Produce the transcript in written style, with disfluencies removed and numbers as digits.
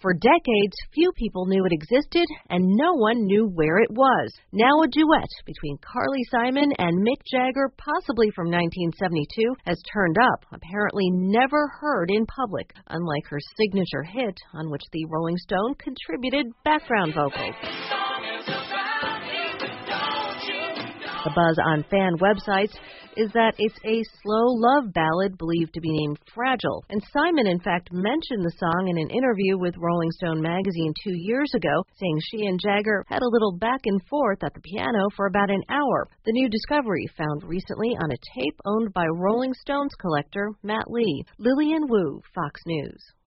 For decades, few people knew it existed, and no one knew where it was. Now a duet between Carly Simon and Mick Jagger, possibly from 1972, has turned up, apparently never heard in public, unlike her signature hit, on which the Rolling Stone contributed background vocals. The buzz on fan websites is that it's a slow love ballad believed to be named Fragile. And Simon, in fact, mentioned the song in an interview with Rolling Stone magazine 2 years ago, saying she and Jagger had a little back and forth at the piano for about an hour. The new discovery found recently on a tape owned by Rolling Stones collector Matt Lee. Lillian Wu, Fox News.